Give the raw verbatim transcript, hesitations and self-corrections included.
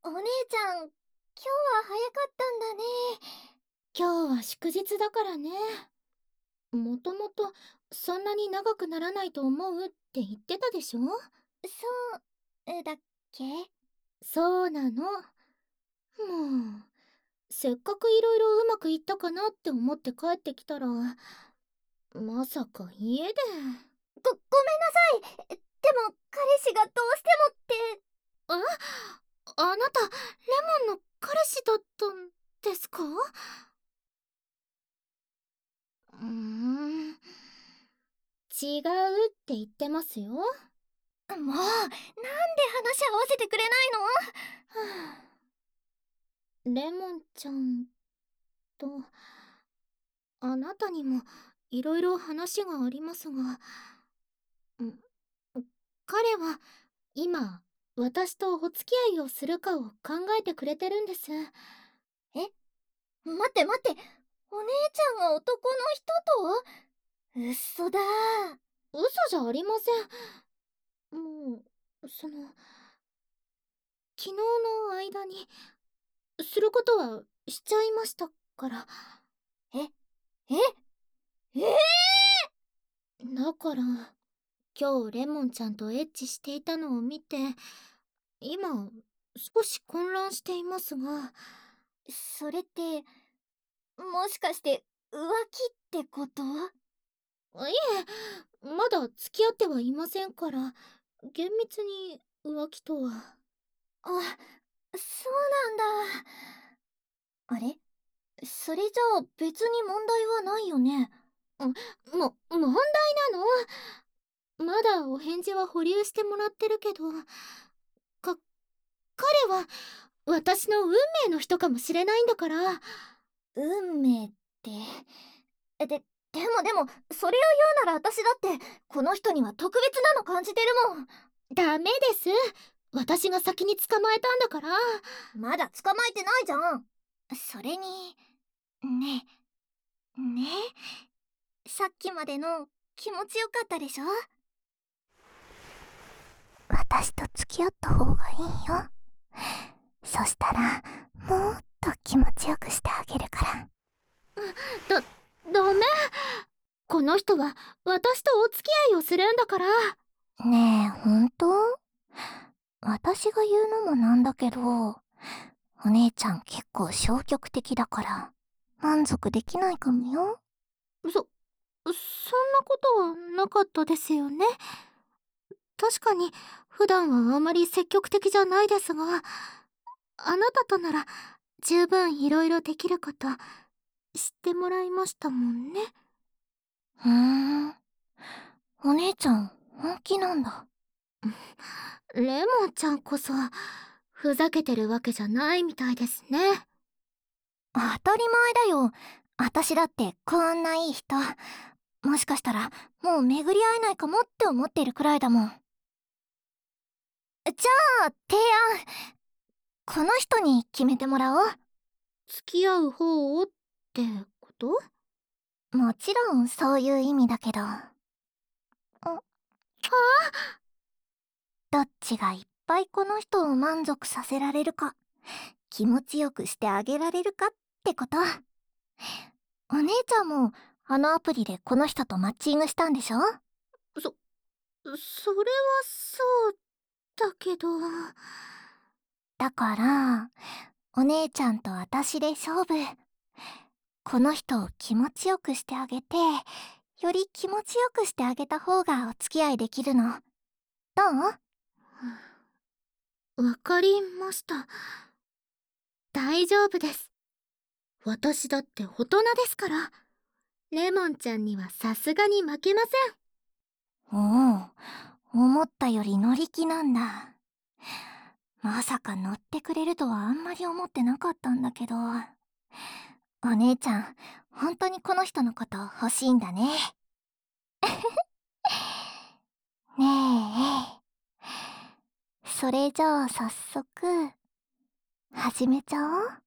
お姉ちゃん、今日は早かったんだね。 今日は祝日だからね。もともとそんなに長くならないと思うって言ってたでしょ。 そう、だっけ？ そうなの。もう、せっかくいろいろうまくいったかなって思って帰ってきたら、まさか家で。 ご、ごめんなさい。でも、彼氏がどうしてもって。 え、あなた、レモンの彼氏だったんですか？うーん、違うって言ってますよ。はもう、なんで話合わせてくれないあ、レモンちゃんと、あなたにもいろいろ話がありますが、ん彼は今、私とお付き合いをするかを考えてくれてるんです。 の？え、待って待って。お姉ちゃんが男の人と？嘘だ。 嘘じゃありません。もう、その、昨日の間に、することはしちゃいましたから。 え、え、えー、 だから、今日レモンちゃんとエッチしていたのを見て、今、少し混乱していますが。 それって、もしかして浮気ってこと？ いえ、まだ付き合ってはいませんから、厳密に浮気とは。 あ、そうなんだ。あれ？それじゃあ別に問題はないよね。 んも、問題なの？まだお返事は保留してもらってるけど、か、彼は私の運命の人かもしれないんだから。 運命って。えで、でもでも、それを言うなら私だって、この人には特別なの感じてるもん。 ダメです。私が先に捕まえたんだから。 まだ捕まえてないじゃん。それに、ねえ、ねえ、さっきまでの気持ちよかったでしょ？私と付き合った方がいいよ。そしたら、もっと気持ちよくしてあげるから。 だ、ダメ。この人は私とお付き合いをするんだから。 ねえ、ほんと？私が言うのもなんだけど、お姉ちゃん結構消極的だから、満足できないかもよ。 そ、そんなことはなかったですよね。確かに、普段はあまり積極的じゃないですが、あなたとなら十分いろいろできること知ってもらいましたもんね。 ふーん、お姉ちゃん本気なんだ。 レモンちゃんこそ、ふざけてるわけじゃないみたいですね。 当たり前だよ。私だってこんないい人、もしかしたらもう巡り会えないかもって思ってるくらいだもん。じゃあ、提案。この人に決めてもらおう。 付き合う方をってこと？ もちろんそういう意味だけど。どっちがいっぱいこの人を満足させられるか、気持ちよくしてあげられるかってこと。お姉ちゃんもあのアプリでこの人とマッチングしたんでしょ？ そ、それはそうだけど。 だから、お姉ちゃんと私で勝負。この人を気持ちよくしてあげて、より気持ちよくしてあげた方がお付き合いできるの。どう？ わかりました。大丈夫です。私だって大人ですから。レモンちゃんにはさすがに負けまおお、思ったより乗り気なんだ。まさか乗ってくれるとはあんまり思ってなかったんだけど。お姉ちゃん、本当にこの人のこと欲しいんだね。ねえ、それじゃあ早速、始めちゃおう。